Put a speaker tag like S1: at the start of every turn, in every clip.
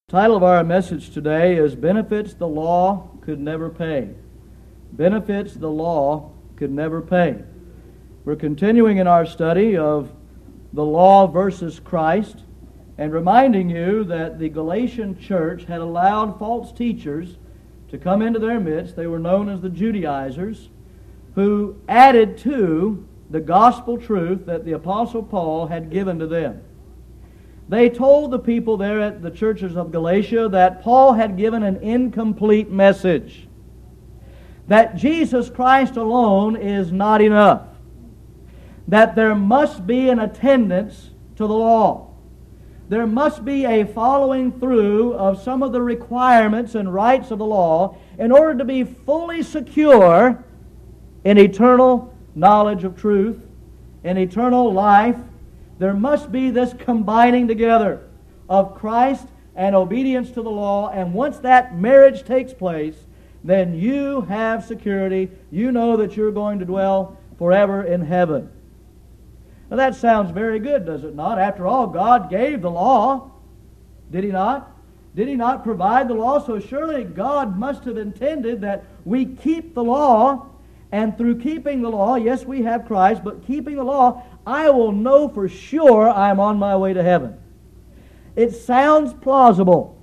S1: The title of our message today is Benefits the Law Could Never Pay. Benefits the law could never pay. We're continuing in our study of the law versus Christ and reminding you that the Galatian church had allowed false teachers to come into their midst. They were known as the Judaizers, who added to the gospel truth that the Apostle Paul had given to them. They told the people there at the churches of Galatia that Paul had given an incomplete message, that Jesus Christ alone is not enough, that there must be an attendance to the law. There must be a following through of some of the requirements and rights of the law in order to be fully secure in eternal knowledge of truth, in eternal life. There must be this combining together of Christ and obedience to the law, and once that marriage takes place, then you have security. You know that you're going to dwell forever in heaven. Now that sounds very good, does it not? After all, God gave the law. Did He not? Did He not provide the law? So surely God must have intended that we keep the law, and through keeping the law, yes, we have Christ, but keeping the law, I will know for sure I am on my way to heaven. It sounds plausible.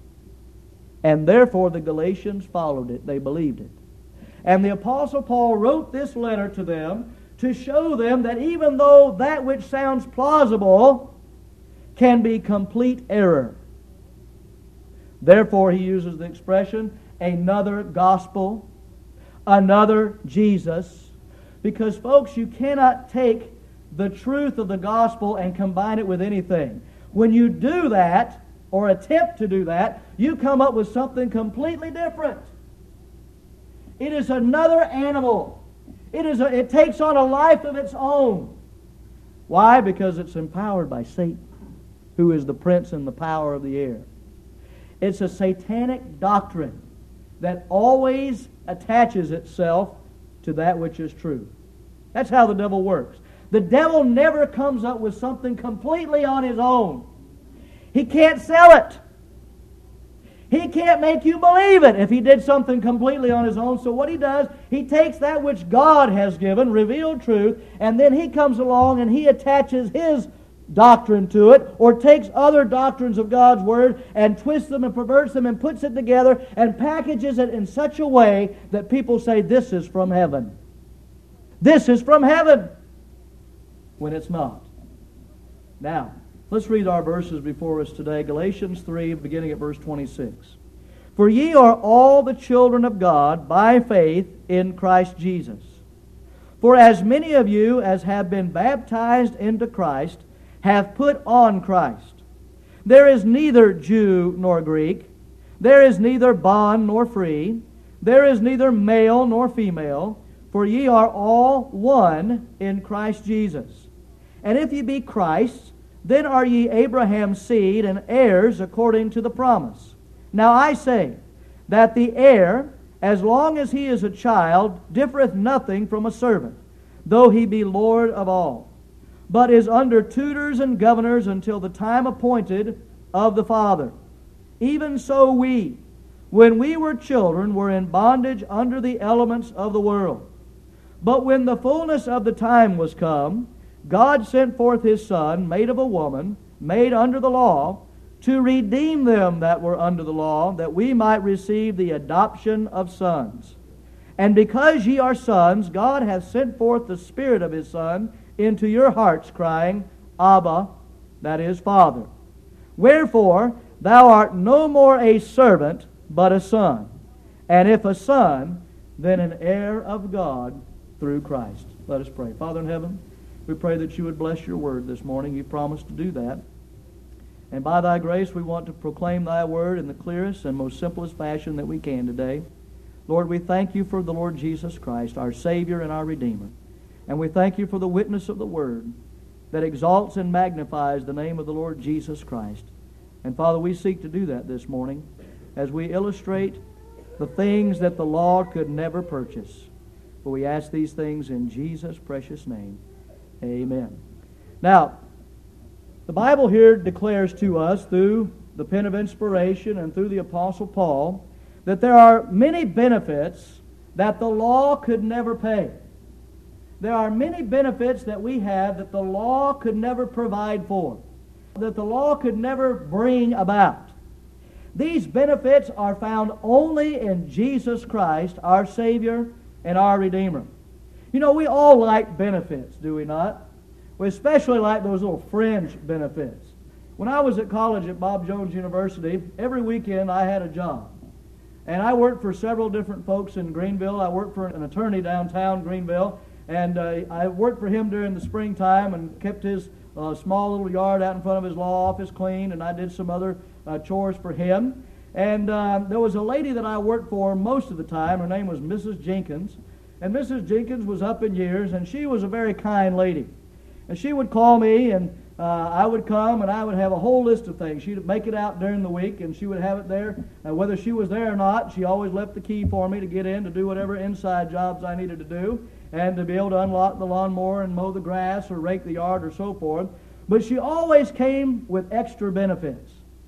S1: And therefore the Galatians followed it. They believed it. And the Apostle Paul wrote this letter to them to show them that even though that which sounds plausible can be complete error. Therefore he uses the expression, another gospel, another Jesus. Because folks, you cannot take the truth of the gospel and combine it with anything. When you do that, or attempt to do that, you come up with something completely different. It is another animal. It takes on a life of its own. Why? Because it's empowered by Satan, who is the prince and the power of the air. It's a satanic doctrine that always attaches itself to that which is true. That's how the devil works. The devil never comes up with something completely on his own. He can't sell it. He can't make you believe it if he did something completely on his own. So what he does, he takes that which God has given, revealed truth, and then he comes along and he attaches his doctrine to it, or takes other doctrines of God's Word and twists them and perverts them and puts it together and packages it in such a way that people say, this is from heaven. This is from heaven. When it's not. Now, let's read our verses before us today. Galatians 3, beginning at verse 26. For ye are all the children of God by faith in Christ Jesus. For as many of you as have been baptized into Christ have put on Christ. There is neither Jew nor Greek. There is neither bond nor free. There is neither male nor female. For ye are all one in Christ Jesus. And if ye be Christ's, then are ye Abraham's seed and heirs according to the promise. Now I say that the heir, as long as he is a child, differeth nothing from a servant, though he be Lord of all, but is under tutors and governors until the time appointed of the Father. Even so we, when we were children, were in bondage under the elements of the world. But when the fullness of the time was come, God sent forth His Son, made of a woman, made under the law, to redeem them that were under the law, that we might receive the adoption of sons. And because ye are sons, God hath sent forth the Spirit of His Son into your hearts, crying, Abba, that is, Father. Wherefore, thou art no more a servant, but a son. And if a son, then an heir of God through Christ. Let us pray. Father in heaven, we pray that you would bless your word this morning. You promised to do that. And by thy grace, we want to proclaim thy word in the clearest and most simplest fashion that we can today. Lord, we thank you for the Lord Jesus Christ, our Savior and our Redeemer. And we thank you for the witness of the word that exalts and magnifies the name of the Lord Jesus Christ. And Father, we seek to do that this morning as we illustrate the things that the law could never purchase. For we ask these things in Jesus' precious name. Amen. Now, the Bible here declares to us through the pen of inspiration and through the Apostle Paul that there are many benefits that the law could never pay. There are many benefits that we have that the law could never provide for, that the law could never bring about. These benefits are found only in Jesus Christ, our Savior and our Redeemer. You know, we all like benefits, do we not? We especially like those little fringe benefits. When I was at college at Bob Jones University, every weekend I had a job. And I worked for several different folks in Greenville. I worked for an attorney downtown Greenville. And I worked for him during the springtime and kept his small little yard out in front of his law office clean. And I did some other chores for him. And there was a lady that I worked for most of the time. Her name was Mrs. Jenkins. And Mrs. Jenkins was up in years, and she was a very kind lady. And she would call me, and I would come, and I would have a whole list of things. She'd make it out during the week, and she would have it there. Whether she was there or not, she always left the key for me to get in to do whatever inside jobs I needed to do, and to be able to unlock the lawnmower and mow the grass or rake the yard or so forth. But she always came with extra benefits.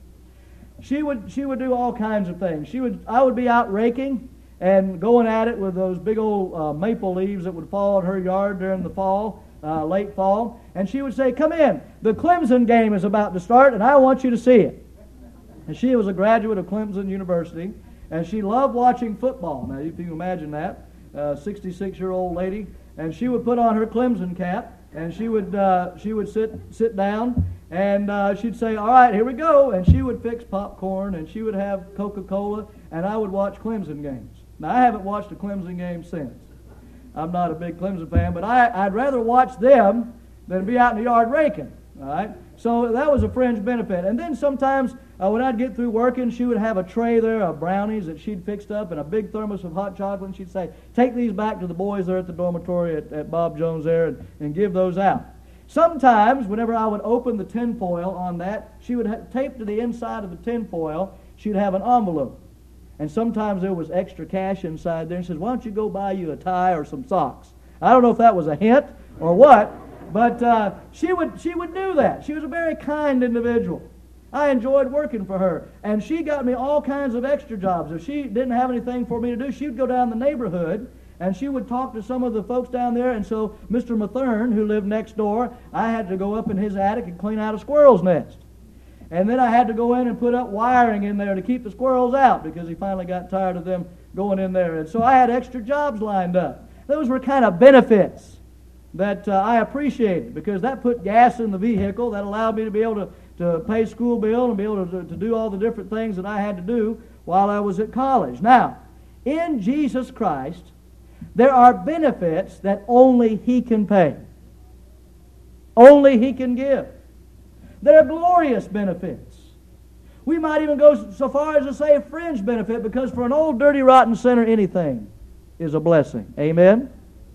S1: She would do all kinds of things. I would be out raking and going at it with those big old maple leaves that would fall in her yard during the fall, late fall. And she would say, "Come in, the Clemson game is about to start and I want you to see it." And she was a graduate of Clemson University, and she loved watching football. Now you can imagine that, 66-year-old lady. And she would put on her Clemson cap, and she would sit down, and she'd say, "All right, here we go." And she would fix popcorn, and she would have Coca-Cola, and I would watch Clemson games. Now, I haven't watched a Clemson game since. I'm not a big Clemson fan, but I'd rather watch them than be out in the yard raking. All right? So that was a fringe benefit. And then sometimes when I'd get through working, she would have a tray there of brownies that she'd fixed up and a big thermos of hot chocolate, and she'd say, "Take these back to the boys there at the dormitory at Bob Jones there and give those out." Sometimes, whenever I would open the tinfoil on that, she would tape to the inside of the tinfoil, she'd have an envelope. And sometimes there was extra cash inside there, and says, "Why don't you go buy you a tie or some socks?" I don't know if that was a hint or what, but she would do that. She was a very kind individual. I enjoyed working for her, and she got me all kinds of extra jobs. If she didn't have anything for me to do, she would go down the neighborhood, and she would talk to some of the folks down there. And so Mr. Mathern, who lived next door, I had to go up in his attic and clean out a squirrel's nest. And then I had to go in and put up wiring in there to keep the squirrels out, because he finally got tired of them going in there. And so I had extra jobs lined up. Those were kind of benefits that I appreciated, because that put gas in the vehicle. That allowed me to be able to pay school bill and be able to do all the different things that I had to do while I was at college. Now, in Jesus Christ, there are benefits that only He can pay. Only He can give. They're glorious benefits. We might even go so far as to say a fringe benefit, because for an old, dirty, rotten sinner, anything is a blessing. Amen?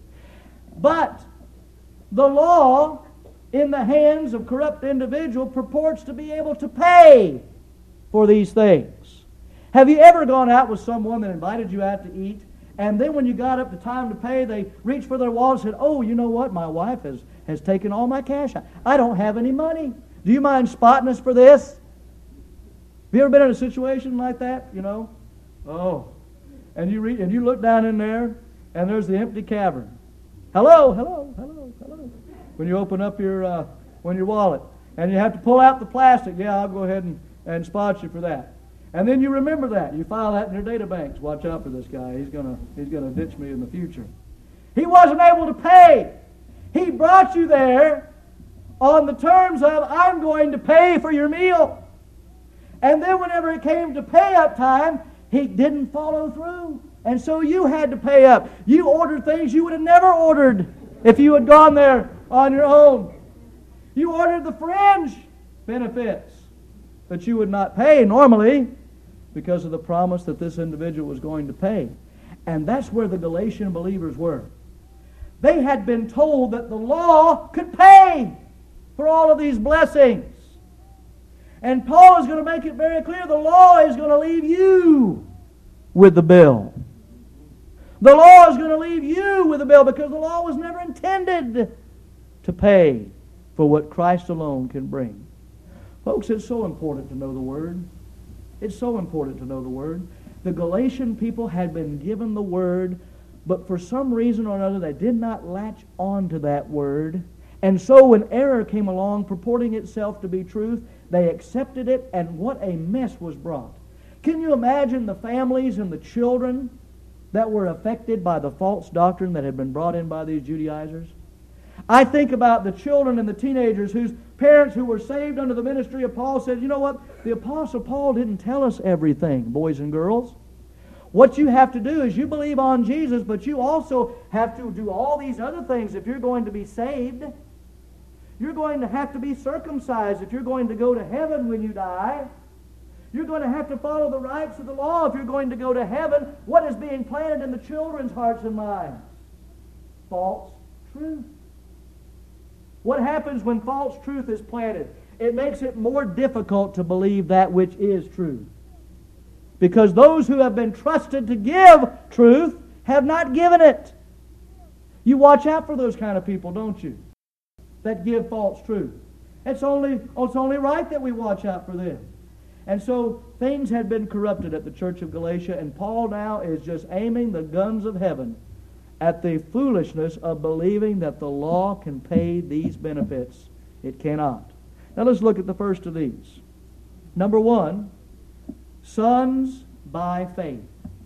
S1: But the law, in the hands of corrupt individual, purports to be able to pay for these things. Have you ever gone out with someone that invited you out to eat, and then when you got up to time to pay, they reached for their wallet and said, "Oh, you know what? My wife has taken all my cash. I don't have any money. Do you mind spotting us for this?" Have you ever been in a situation like that? You know? Oh. And you look down in there, and there's the empty cavern. Hello, hello, hello, hello. When you open up your wallet, and you have to pull out the plastic. "Yeah, I'll go ahead and spot you for that." And then you remember that. You file that in your databanks. "Watch out for this guy. He's gonna ditch me in the future." He wasn't able to pay. He brought you there on the terms of, "I'm going to pay for your meal." And then whenever it came to pay up time, He didn't follow through. And so you had to pay up. You ordered things you would have never ordered if you had gone there on your own. You ordered the fringe benefits that you would not pay normally because of the promise that this individual was going to pay. And that's where the Galatian believers were. They had been told that the law could pay for all of these blessings. And Paul is going to make it very clear the law is going to leave you with the bill. The law is going to leave you with the bill, because the law was never intended to pay for what Christ alone can bring. Folks, it's so important to know the Word. It's so important to know the Word. The Galatian people had been given the Word, but for some reason or another they did not latch on to that Word. And so when error came along purporting itself to be truth, they accepted it, and what a mess was brought. Can you imagine the families and the children that were affected by the false doctrine that had been brought in by these Judaizers? I think about the children and the teenagers whose parents who were saved under the ministry of Paul said, you know what, the Apostle Paul didn't tell us everything, boys and girls. What you have to do is you believe on Jesus, but you also have to do all these other things if you're going to be saved. You're going to have to be circumcised if you're going to go to heaven when you die. You're going to have to follow the rites of the law if you're going to go to heaven. What is being planted in the children's hearts and minds? False truth. What happens when false truth is planted? It makes it more difficult to believe that which is true. Because those who have been trusted to give truth have not given it. You watch out for those kind of people, don't you? That give false truth. It's only right that we watch out for them. And so things had been corrupted at the church of Galatia, and Paul now is just aiming the guns of heaven at the foolishness of believing that the law can pay these benefits. It cannot. Now let's look at the first of these. Number one, sons by faith.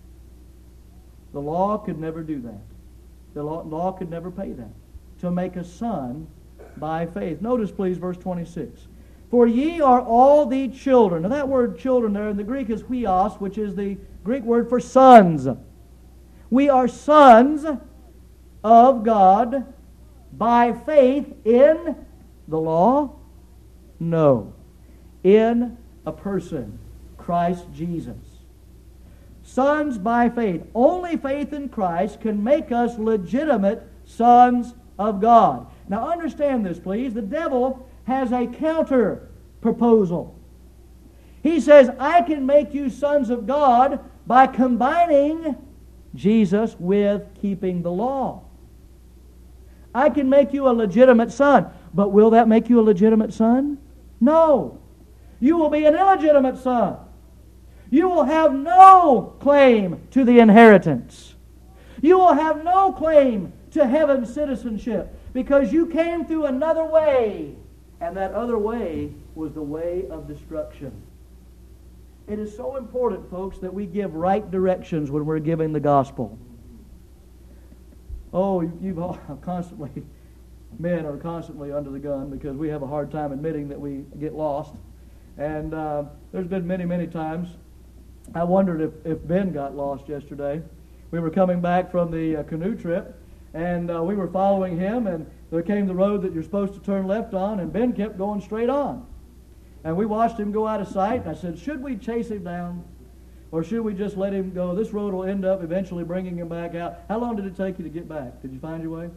S1: The law could never do that. The law could never pay that. To make a son by faith. Notice please verse 26. For ye are all the children. Now that word children there in the Greek is huios, which is the Greek word for sons. We are sons of God by faith in the law? No. In a person, Christ Jesus. Sons by faith. Only faith in Christ can make us legitimate sons of God. Now understand this, please. The devil has a counter proposal. He says, I can make you sons of God by combining Jesus with keeping the law. I can make you a legitimate son. But will that make you a legitimate son? No. You will be an illegitimate son. You will have no claim to the inheritance. You will have no claim to heaven's citizenship because you came through another way, and that other way was the way of destruction. It is so important, folks, that we give right directions when we're giving the gospel. Oh, you've all constantly, men are constantly under the gun because we have a hard time admitting that we get lost. And there's been many, many times. I wondered if Ben got lost yesterday. We were coming back from the canoe trip, and we were following him, and there came the road that you're supposed to turn left on, and Ben kept going straight on. And we watched him go out of sight, and I said, should we chase him down? Or should we just let him go? This road will end up eventually bringing him back out. How long did it take you to get back? Did you find your way?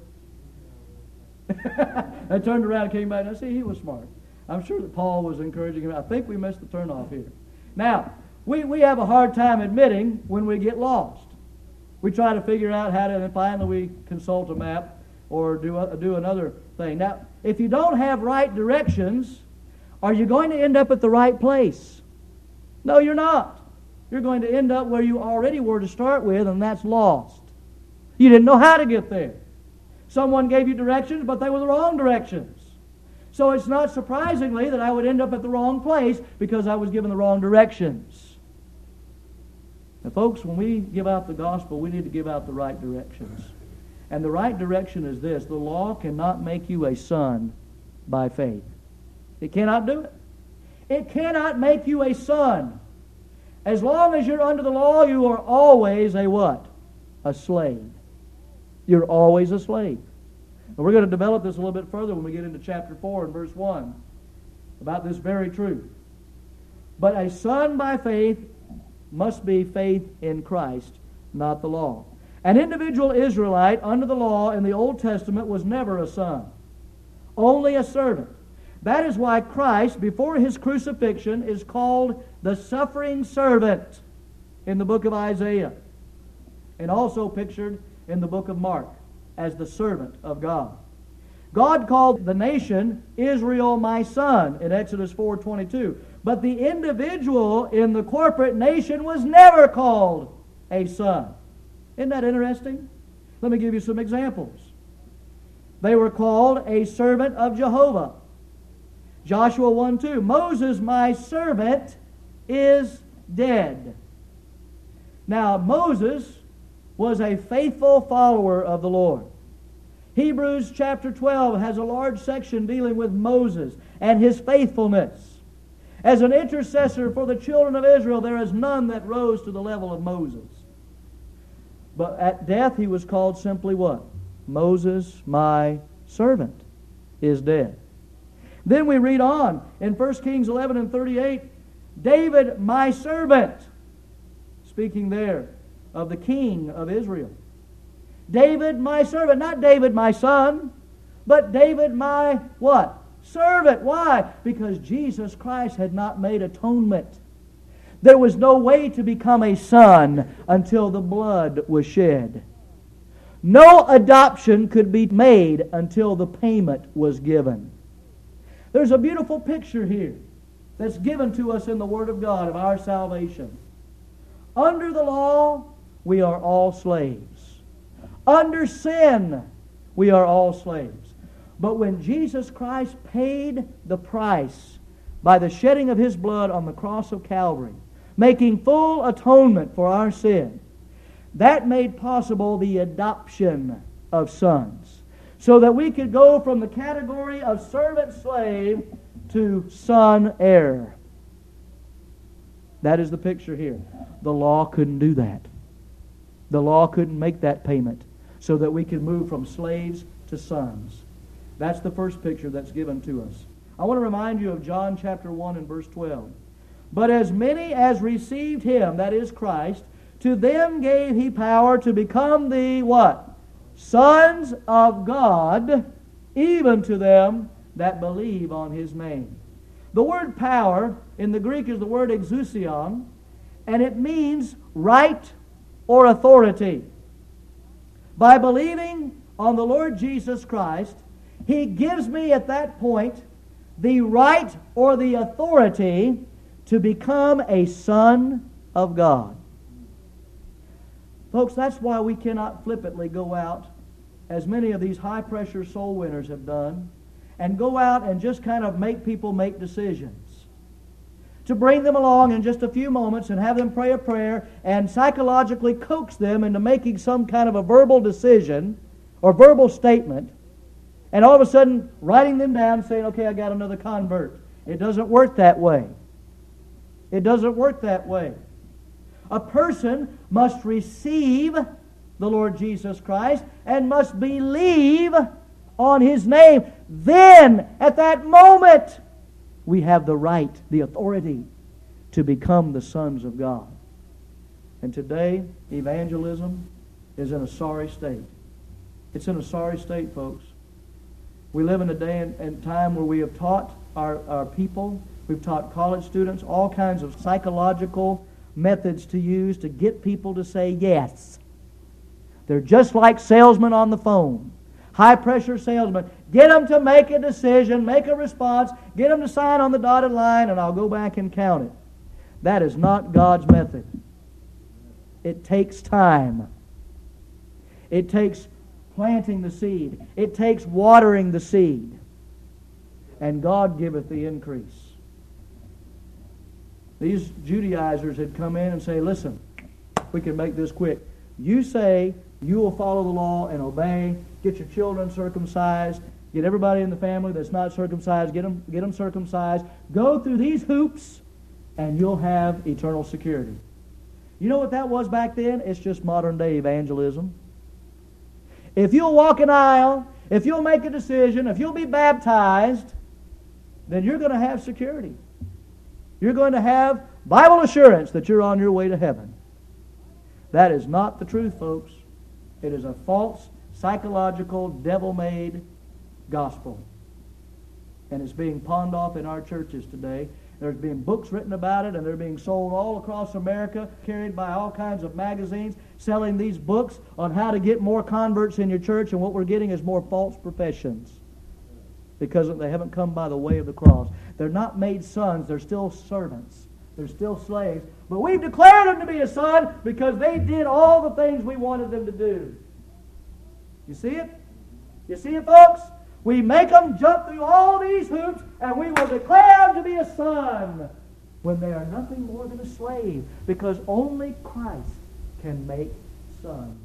S1: I turned around and came back, and I see he was smart. I'm sure that Paul was encouraging him. I think we missed the turnoff here. Now, we have a hard time admitting when we get lost. We try to figure out how to, and finally we consult a map or do another thing. Now, if you don't have right directions, are you going to end up at the right place? No, you're not. You're going to end up where you already were to start with, and that's lost. You didn't know how to get there. Someone gave you directions, but they were the wrong directions. So it's not surprisingly that I would end up at the wrong place because I was given the wrong directions. Now, folks, when we give out the gospel, we need to give out the right directions. And the right direction is this. The law cannot make you a son by faith. It cannot do it. It cannot make you a son. As long as you're under the law, you are always a what? A slave. You're always a slave. And we're going to develop this a little bit further when we get into chapter 4 and verse 1 about this very truth. But a son by faith must be faith in Christ, not the law. An individual Israelite under the law in the Old Testament was never a son, only a servant. That is why Christ, before his crucifixion, is called the suffering servant in the book of Isaiah, and also pictured in the book of Mark as the servant of God. God called the nation Israel my son in Exodus 4:22. But the individual in the corporate nation was never called a son. Isn't that interesting? Let me give you some examples. They were called a servant of Jehovah. Joshua 1:2. Moses, my servant, is dead. Now, Moses was a faithful follower of the Lord. Hebrews chapter 12 has a large section dealing with Moses and his faithfulness. As an intercessor for the children of Israel, there is none that rose to the level of Moses. But at death, he was called simply what? Moses, my servant, is dead. Then we read on in 1 Kings 11 and 38, David, my servant, speaking there of the king of Israel. David, my servant, not David, my son, but David, my what? Servant. Why? Because Jesus Christ had not made atonement. There was no way to become a son until the blood was shed. No adoption could be made until the payment was given. There's a beautiful picture here that's given to us in the Word of God of our salvation. Under the law, we are all slaves. Under sin, we are all slaves. But when Jesus Christ paid the price by the shedding of His blood on the cross of Calvary, making full atonement for our sin, that made possible the adoption of sons, so that we could go from the category of servant-slave to son-heir. That is the picture here. The law couldn't do that. The law couldn't make that payment so that we could move from slaves to sons. That's the first picture that's given to us. I want to remind you of John chapter 1 and verse 12. But as many as received Him, that is Christ, to them gave He power to become the what? Sons of God, even to them that believe on His name. The word power in the Greek is the word exousion, and it means right or authority. By believing on the Lord Jesus Christ, He gives me at that point the right or the authority to become a son of God. Folks, that's why we cannot flippantly go out, as many of these high-pressure soul winners have done, and go out and just kind of make people make decisions. To bring them along in just a few moments and have them pray a prayer and psychologically coax them into making some kind of a verbal decision or verbal statement, and all of a sudden writing them down saying, okay, I got another convert. It doesn't work that way. It doesn't work that way. A person must receive the Lord Jesus Christ and must believe on His name. Then, at that moment, we have the right, the authority to become the sons of God. And today, evangelism is in a sorry state. It's in a sorry state, folks. We live in a day and time where we have taught our people, we've taught college students all kinds of psychological methods to use to get people to say yes. They're just like salesmen on the phone. High-pressure salesmen. Get them to make a decision, make a response, get them to sign on the dotted line, and I'll go back and count it. That is not God's method. It takes time. It takes planting the seed. It takes watering the seed. And God giveth the increase. These Judaizers had come in and say, listen, we can make this quick. You say you will follow the law and obey, get your children circumcised, get everybody in the family that's not circumcised, get them circumcised, go through these hoops, and you'll have eternal security. You know what that was back then? It's just modern day evangelism. If you'll walk an aisle, if you'll make a decision, if you'll be baptized, then you're going to have security. You're going to have Bible assurance that you're on your way to heaven. That is not the truth, folks. It is a false, psychological, devil-made gospel. And it's being pawned off in our churches today. There's being books written about it, and they're being sold all across America, carried by all kinds of magazines, selling these books on how to get more converts in your church, and what we're getting is more false professions. because they haven't come by the way of the cross. They're not made sons. They're still servants. They're still slaves. But we've declared them to be a son because they did all the things we wanted them to do. You see it? You see it, folks? We make them jump through all these hoops, and we will declare them to be a son when they are nothing more than a slave, because only Christ can make sons.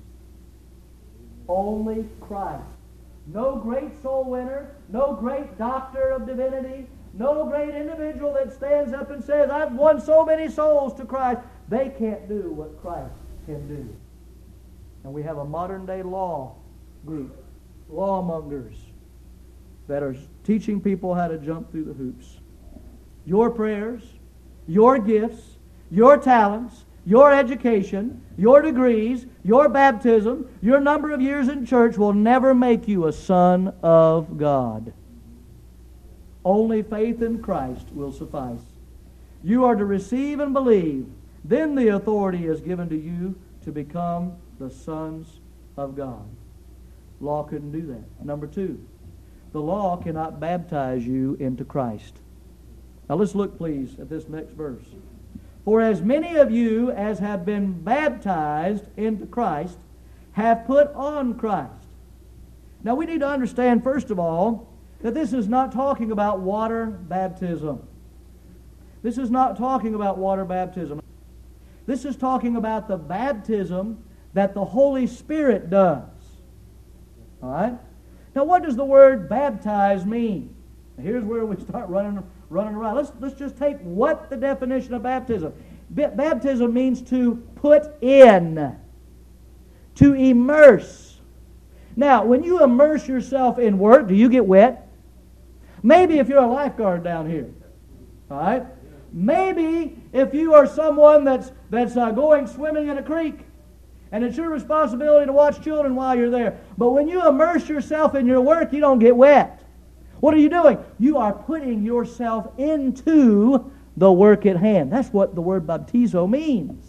S1: Only Christ. No great soul winner, no great doctor of divinity, no great individual that stands up and says, I've won so many souls to Christ. They can't do what Christ can do. And we have a modern day law group, lawmongers, that are teaching people how to jump through the hoops. Your prayers, your gifts, your talents, your education, your degrees, your baptism, your number of years in church will never make you a son of God. Only faith in Christ will suffice. You are to receive and believe. Then the authority is given to you to become the sons of God. Law couldn't do that. Number two, the law cannot baptize you into Christ. Now let's look, please, at this next verse. For as many of you as have been baptized into Christ have put on Christ. Now we need to understand, first of all, that this is not talking about water baptism. This is not talking about water baptism. This is talking about the baptism that the Holy Spirit does. All right? Now what does the word baptize mean? Now, here's where we start running around. Let's just take what the definition of baptism. Baptism means to put in, to immerse. Now, when you immerse yourself in work, do you get wet? Maybe if you're a lifeguard down here. All right? Maybe if you are someone that's going swimming in a creek, and it's your responsibility to watch children while you're there. But when you immerse yourself in your work, you don't get wet. What are you doing? You are putting yourself into the work at hand. That's what the word baptizo means.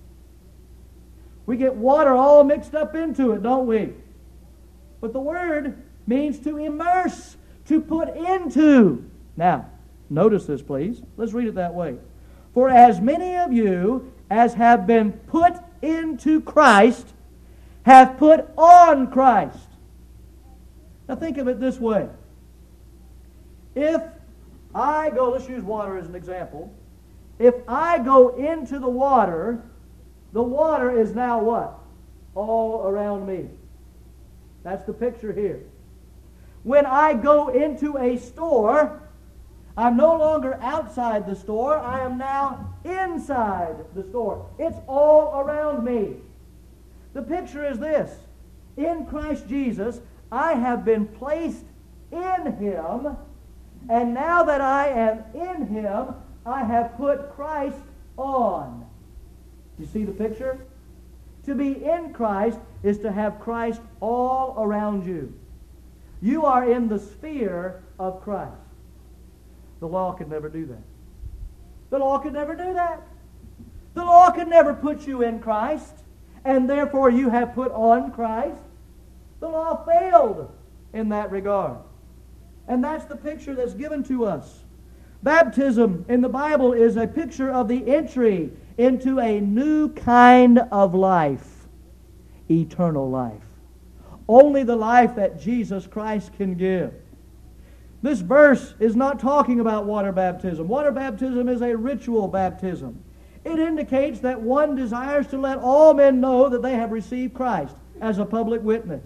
S1: We get water all mixed up into it, don't we? But the word means to immerse, to put into. Now, notice this, please. Let's read it that way. For as many of you as have been put into Christ have put on Christ. Now think of it this way. If I go, let's use water as an example. If I go into the water is now what? All around me. That's the picture here. When I go into a store, I'm no longer outside the store. I am now inside the store. It's all around me. The picture is this. In Christ Jesus, I have been placed in Him, and now that I am in Him, I have put Christ on. You see the picture? To be in Christ is to have Christ all around you. You are in the sphere of Christ. The law could never do that. The law could never do that. The law could never put you in Christ, and therefore you have put on Christ. The law failed in that regard. And that's the picture that's given to us. Baptism in the Bible is a picture of the entry into a new kind of life, eternal life. Only the life that Jesus Christ can give. This verse is not talking about water baptism. Water baptism is a ritual baptism. It indicates that one desires to let all men know that they have received Christ as a public witness.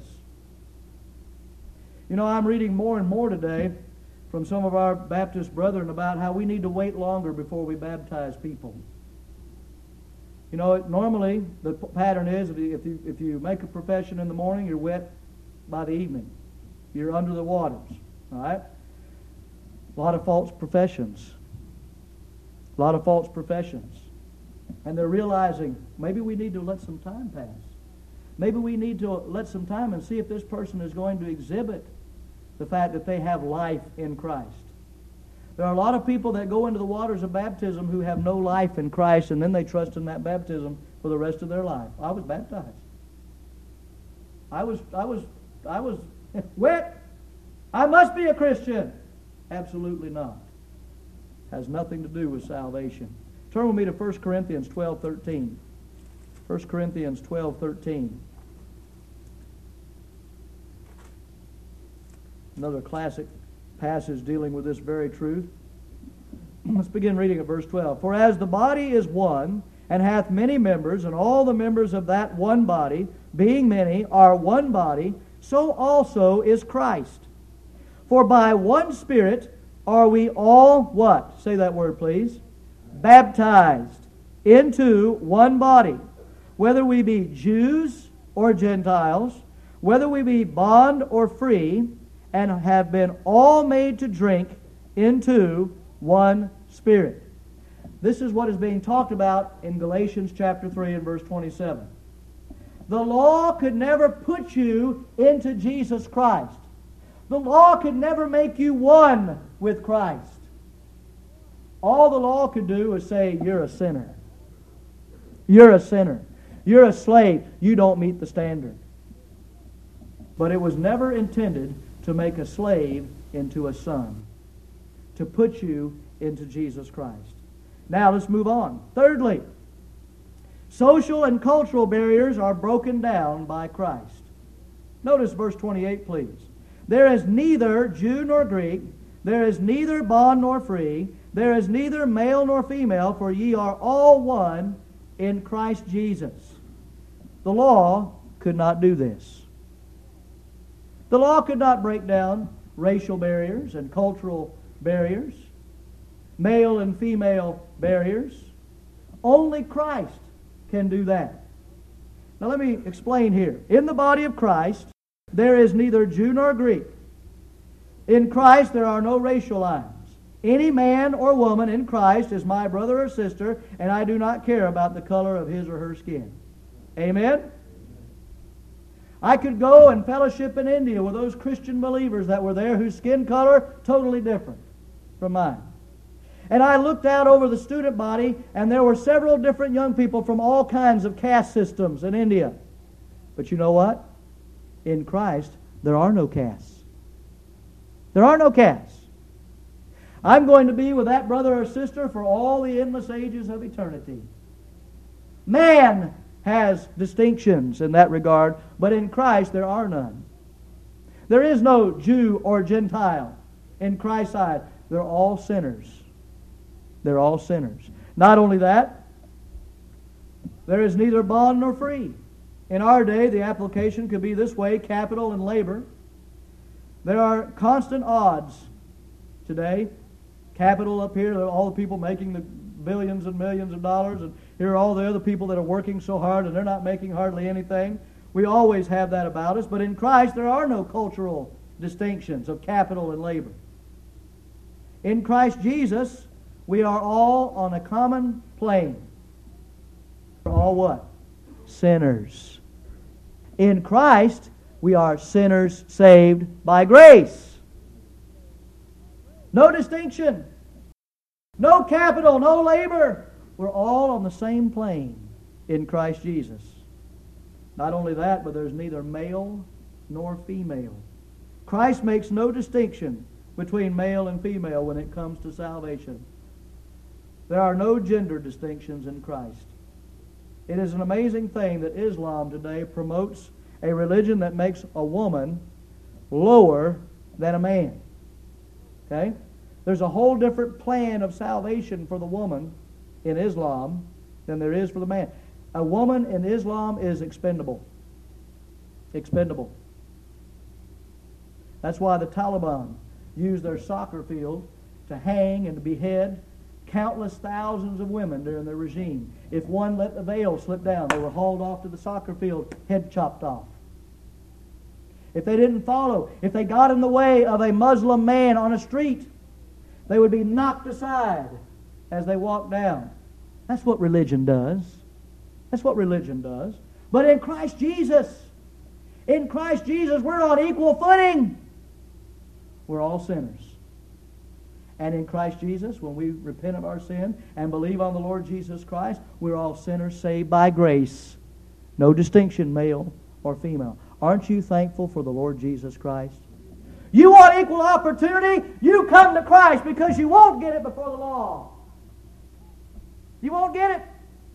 S1: You know, I'm reading more and more today from some of our Baptist brethren about how we need to wait longer before we baptize people. You know, normally the pattern is if you make a profession in the morning, you're wet by the evening. You're under the waters. All right? A lot of false professions. A lot of false professions. And they're realizing maybe we need to let some time pass. Maybe we need to let some time and see if this person is going to exhibit the fact that they have life in Christ. There are a lot of people that go into the waters of baptism who have no life in Christ, and then they trust in that baptism for the rest of their life. I was baptized. I was wet. I must be a Christian. Absolutely not. Has nothing to do with salvation. Turn with me to 1 Corinthians 12:13. 1 Corinthians 12:13. Another classic passage dealing with this very truth. Let's begin reading at verse 12. For as the body is one, and hath many members, and all the members of that one body, being many, are one body, so also is Christ. For by one Spirit are we all what? Say that word, please. Baptized into one body, whether we be Jews or Gentiles, whether we be bond or free, and have been all made to drink into one Spirit. This is what is being talked about in Galatians chapter 3 and verse 27. The law could never put you into Jesus Christ. The law could never make you one with Christ. All the law could do is say, you're a sinner. You're a sinner. You're a slave. You don't meet the standard. But it was never intended to make a slave into a son, to put you into Jesus Christ. Now let's move on. Thirdly, social and cultural barriers are broken down by Christ. Notice verse 28, please. There is neither Jew nor Greek, there is neither bond nor free, there is neither male nor female, for ye are all one in Christ Jesus. The law could not do this. The law could not break down racial barriers and cultural barriers, male and female barriers. Only Christ can do that. Now let me explain here. In the body of Christ, there is neither Jew nor Greek. In Christ, there are no racial lines. Any man or woman in Christ is my brother or sister, and I do not care about the color of his or her skin. Amen? I could go and fellowship in India with those Christian believers that were there whose skin color totally different from mine. And I looked out over the student body, and there were several different young people from all kinds of caste systems in India. But you know what? In Christ, there are no castes. There are no castes. I'm going to be with that brother or sister for all the endless ages of eternity. Man has distinctions in that regard, but in Christ there are none. There is no Jew or Gentile in Christ's eye. They're all sinners. They're all sinners. Not only that, there is neither bond nor free. In our day, the application could be this way: capital and labor. There are constant odds today. Capital up here, all the people making the billions and millions of dollars, and here are all the other people that are working so hard and they're not making hardly anything. We always have that about us, but in Christ there are no cultural distinctions of capital and labor. In Christ Jesus, we are all on a common plane. We're all what? Sinners. In Christ, we are sinners saved by grace. No distinction. No capital, no labor. We're all on the same plane in Christ Jesus. Not only that, but there's neither male nor female. Christ makes no distinction between male and female when it comes to salvation. There are no gender distinctions in Christ. It is an amazing thing that Islam today promotes a religion that makes a woman lower than a man. Okay? There's a whole different plan of salvation for the woman in Islam than there is for the man. A woman in Islam is expendable. Expendable. That's why the Taliban use their soccer field to hang and to behead countless thousands of women during their regime. If one let the veil slip down, they were hauled off to the soccer field, head chopped off. If they didn't follow, if they got in the way of a Muslim man on a street, they would be knocked aside as they walked down. That's what religion does. That's what religion does. But in Christ Jesus, we're on equal footing. We're all sinners. And in Christ Jesus, when we repent of our sin and believe on the Lord Jesus Christ, we're all sinners saved by grace. No distinction, male or female. Aren't you thankful for the Lord Jesus Christ? You want equal opportunity? You come to Christ, because you won't get it before the law. You won't get it.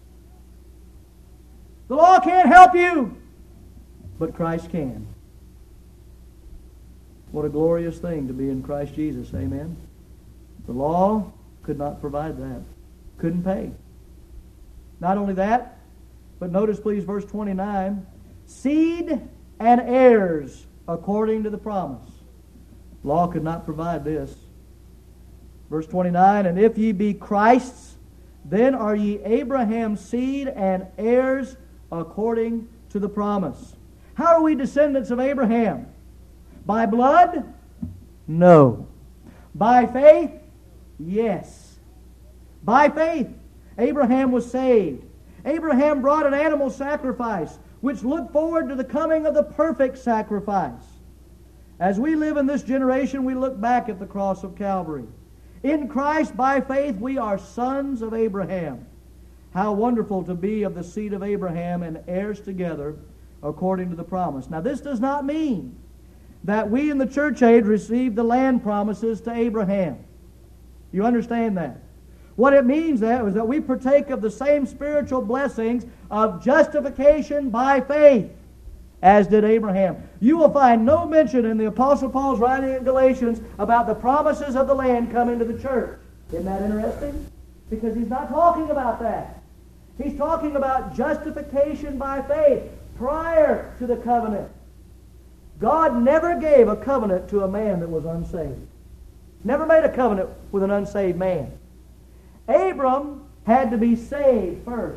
S1: The law can't help you, but Christ can. What a glorious thing to be in Christ Jesus. Amen. The law could not provide that. Couldn't pay. Not only that, but notice please verse 29. Seed and heirs according to the promise. Law could not provide this. Verse 29, and if ye be Christ's, then are ye Abraham's seed and heirs according to the promise. How are we descendants of Abraham? By blood? No. By faith? Yes. By faith, Abraham was saved. Abraham brought an animal sacrifice, which looked forward to the coming of the perfect sacrifice. As we live in this generation, we look back at the cross of Calvary. In Christ, by faith, we are sons of Abraham. How wonderful to be of the seed of Abraham and heirs together according to the promise. Now, this does not mean that we in the church age received the land promises to Abraham. You understand that? What it means that is that we partake of the same spiritual blessings of justification by faith as did Abraham. You will find no mention in the Apostle Paul's writing in Galatians about the promises of the land coming to the church. Isn't that interesting? Because he's not talking about that. He's talking about justification by faith prior to the covenant. God never gave a covenant to a man that was unsaved. Never made a covenant with an unsaved man. Abram had to be saved first.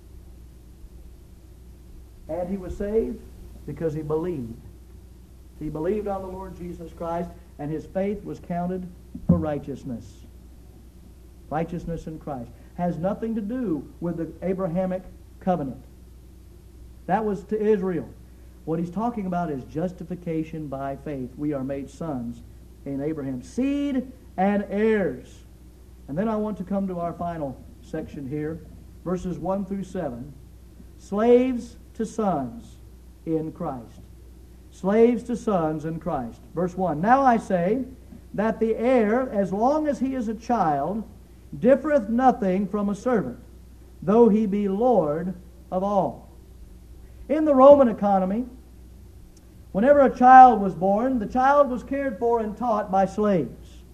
S1: And he was saved because he believed. He believed on the Lord Jesus Christ, and his faith was counted for righteousness. Righteousness in Christ has nothing to do with the Abrahamic covenant. That was to Israel. What he's talking about is justification by faith. We are made sons in Abraham. Seed and heirs. And then I want to come to our final section here, verses 1 through 7. Slaves to sons in Christ. Slaves to sons in Christ. Verse 1. Now I say that the heir, as long as he is a child, differeth nothing from a servant, though he be Lord of all. In the Roman economy, whenever a child was born, the child was cared for and taught by slaves.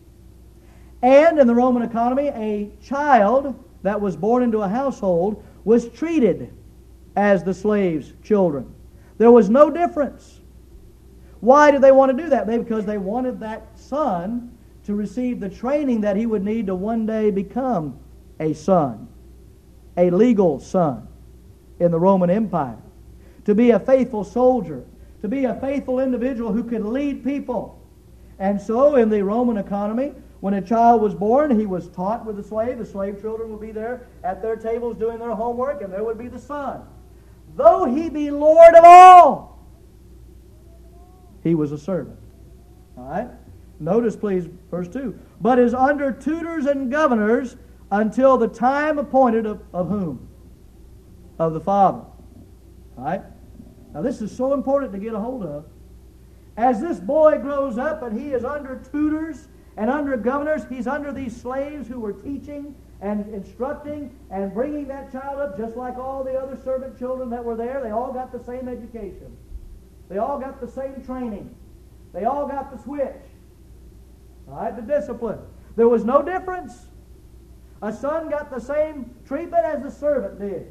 S1: And in the Roman economy, a child that was born into a household was treated as the slave's children. There was no difference. Why did they want to do that? Because they wanted that son to receive the training that he would need to one day become a son, a legal son in the Roman Empire, to be a faithful soldier, to be a faithful individual who could lead people. And so in the Roman economy, when a child was born, he was taught with the slave. The slave children would be there at their tables doing their homework, and there would be the son. Though he be Lord of all, he was a servant. All right? Notice, please, verse 2. But is under tutors and governors until the time appointed of whom? Of the Father. All right? Now, this is so important to get a hold of. As this boy grows up and he is under tutors and under governors, he's under these slaves who were teaching and instructing and bringing that child up just like all the other servant children that were there. They all got the same education. They all got the same training. They all got the switch. All right, the discipline. There was no difference. A son got the same treatment as a servant did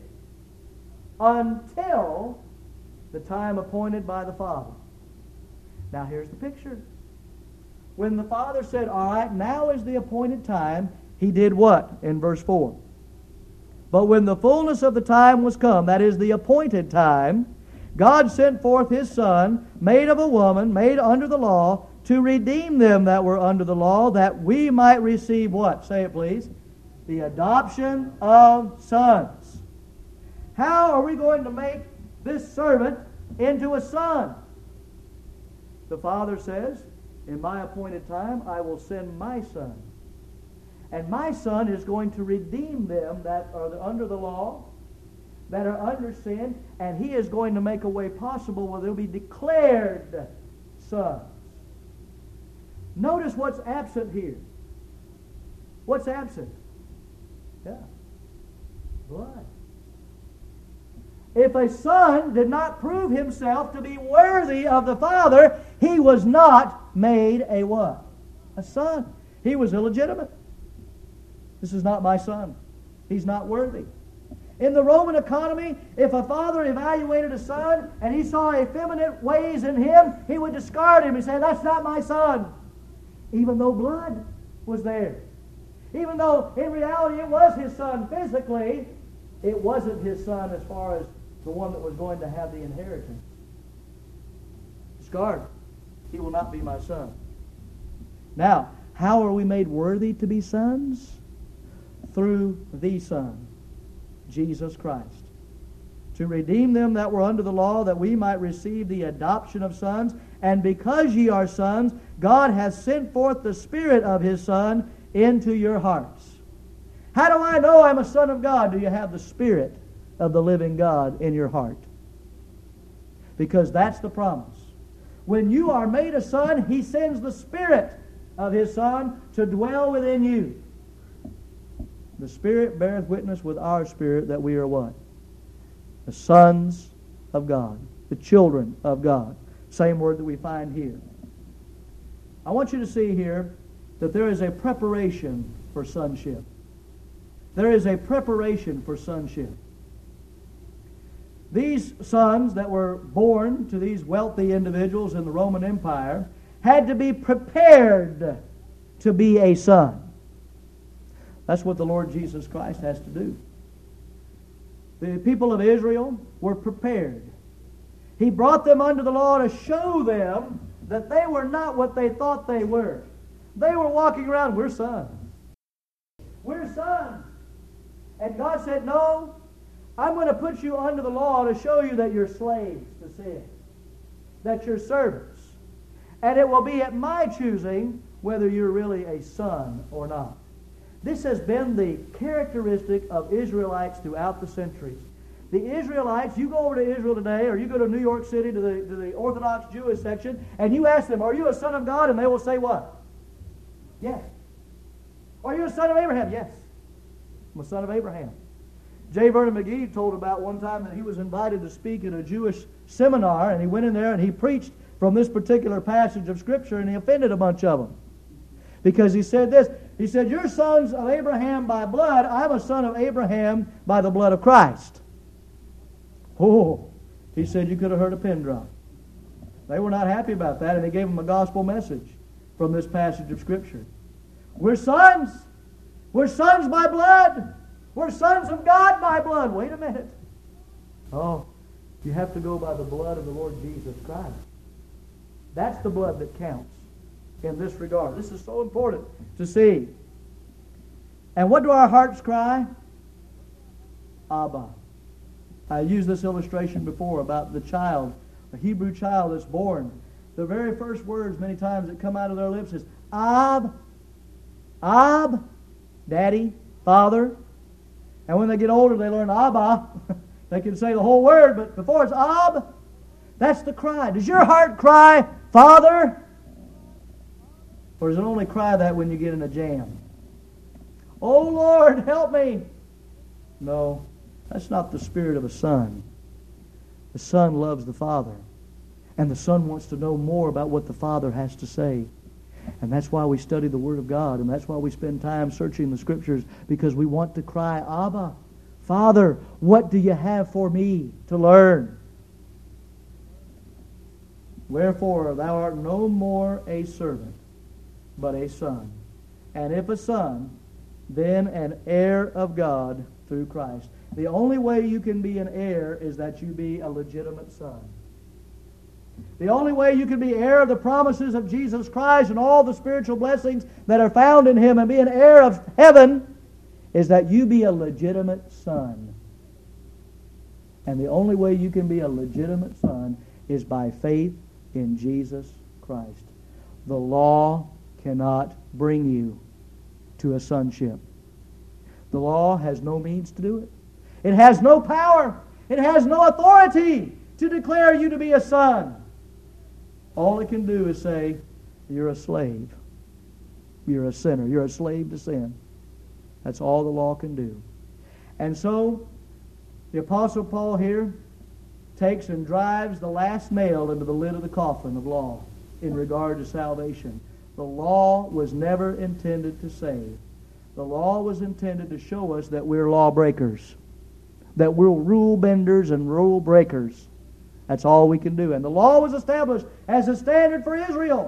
S1: until the time appointed by the Father. Now here's the picture. When the Father said, all right, now is the appointed time, he did what in verse 4? But when the fullness of the time was come, that is the appointed time, God sent forth his Son, made of a woman, made under the law, to redeem them that were under the law, that we might receive what? Say it, please. The adoption of sons. How are we going to make this servant into a son? The Father says, in my appointed time, I will send my Son. And my Son is going to redeem them that are under the law, that are under sin, and he is going to make a way possible where they'll be declared sons. Notice what's absent here. What's absent? Yeah. Blood. If a son did not prove himself to be worthy of the Father, he was not made a what? A son. He was illegitimate. This is not my son. He's not worthy. In the Roman economy, if a father evaluated a son and he saw effeminate ways in him, he would discard him and say, that's not my son. Even though blood was there. Even though in reality it was his son physically, it wasn't his son as far as the one that was going to have the inheritance. Discard. He will not be my son. Now, how are we made worthy to be sons? Through the Son, Jesus Christ. To redeem them that were under the law, that we might receive the adoption of sons. And because ye are sons, God hath sent forth the Spirit of His Son into your hearts. How do I know I'm a son of God? Do you have the Spirit of the living God in your heart? Because that's the promise. When you are made a son, He sends the Spirit of His Son to dwell within you. The Spirit beareth witness with our spirit that we are what? The sons of God. The children of God. Same word that we find here. I want you to see here that there is a preparation for sonship. There is a preparation for sonship. These sons that were born to these wealthy individuals in the Roman Empire had to be prepared to be a son. That's what the Lord Jesus Christ has to do. The people of Israel were prepared. He brought them under the law to show them that they were not what they thought they were. They were walking around, we're sons. We're sons. And God said, no, I'm going to put you under the law to show you that you're slaves to sin, that you're servants. And it will be at my choosing whether you're really a son or not. This has been the characteristic of Israelites throughout the centuries. The Israelites, you go over to Israel today, or you go to New York City to the Orthodox Jewish section, and you ask them, are you a son of God? And they will say what? Yes. Are you a son of Abraham? Yes. I'm a son of Abraham. J. Vernon McGee told about one time that he was invited to speak at a Jewish seminar, and he went in there and he preached from this particular passage of Scripture, and he offended a bunch of them. Because he said this, he said, you're sons of Abraham by blood, I'm a son of Abraham by the blood of Christ. Oh, he said you could have heard a pin drop. They were not happy about that, and he gave them a gospel message from this passage of Scripture. We're sons. We're sons by blood. We're sons of God by blood. Wait a minute. Oh, you have to go by the blood of the Lord Jesus Christ. That's the blood that counts in this regard. This is so important to see. And what do our hearts cry? Abba. I used this illustration before about the child, a Hebrew child that's born. The very first words many times that come out of their lips is Ab, Ab, Daddy, Father. And when they get older, they learn Abba. They can say the whole word, but before it's Ab, that's the cry. Does your heart cry, Father? Or does it only cry that when you get in a jam? Oh, Lord, help me. No, that's not the spirit of a son. The son loves the Father. And the son wants to know more about what the Father has to say. And that's why we study the Word of God. And that's why we spend time searching the Scriptures. Because we want to cry, Abba, Father, what do you have for me to learn? Wherefore thou art no more a servant, but a son. And if a son, then an heir of God through Christ. The only way you can be an heir is that you be a legitimate son. The only way you can be heir of the promises of Jesus Christ and all the spiritual blessings that are found in Him and be an heir of heaven is that you be a legitimate son. And the only way you can be a legitimate son is by faith in Jesus Christ. The law cannot bring you to a sonship. The law has no means to do it. It has no power. It has no authority to declare you to be a son. All it can do is say, you're a slave. You're a sinner. You're a slave to sin. That's all the law can do. And so, the Apostle Paul here takes and drives the last nail into the lid of the coffin of law in regard to salvation. The law was never intended to save. The law was intended to show us that we're lawbreakers, that we're rule benders and rule breakers. That's all we can do. And the law was established as a standard for Israel.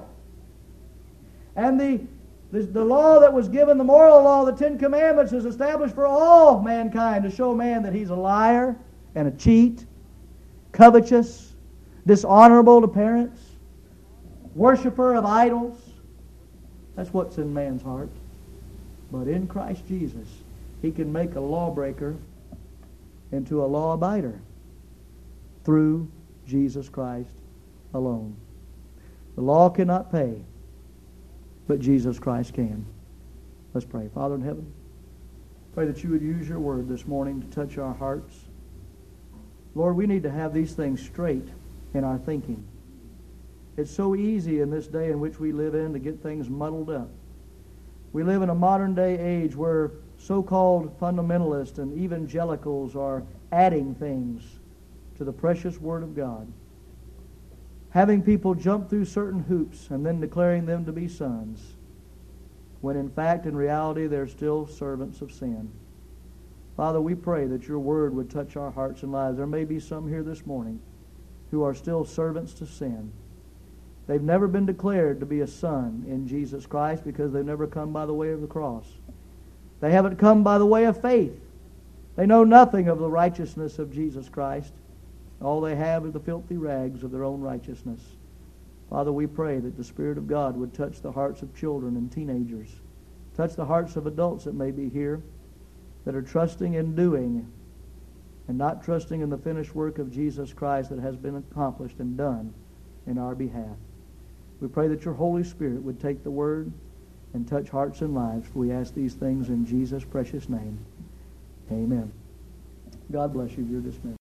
S1: And the law that was given, the moral law, the Ten Commandments, is established for all mankind to show man that he's a liar and a cheat, covetous, dishonorable to parents, worshiper of idols. That's what's in man's heart. But in Christ Jesus, He can make a lawbreaker into a law-abider through Jesus Christ alone. The law cannot pay, but Jesus Christ can. Let's pray. Father in heaven, pray that You would use Your word this morning to touch our hearts. Lord, we need to have these things straight in our thinking. It's so easy in this day in which we live in to get things muddled up. We live in a modern day age where so-called fundamentalists and evangelicals are adding things to the precious Word of God, having people jump through certain hoops and then declaring them to be sons, when in fact, in reality, they're still servants of sin. Father, we pray that Your word would touch our hearts and lives. There may be some here this morning who are still servants to sin. They've never been declared to be a son in Jesus Christ because they've never come by the way of the cross. They haven't come by the way of faith. They know nothing of the righteousness of Jesus Christ. All they have is the filthy rags of their own righteousness. Father, we pray that the Spirit of God would touch the hearts of children and teenagers, touch the hearts of adults that may be here, that are trusting in doing and not trusting in the finished work of Jesus Christ that has been accomplished and done in our behalf. We pray that Your Holy Spirit would take the Word and touch hearts and lives. We ask these things in Jesus' precious name. Amen. God bless you. You're dismissed.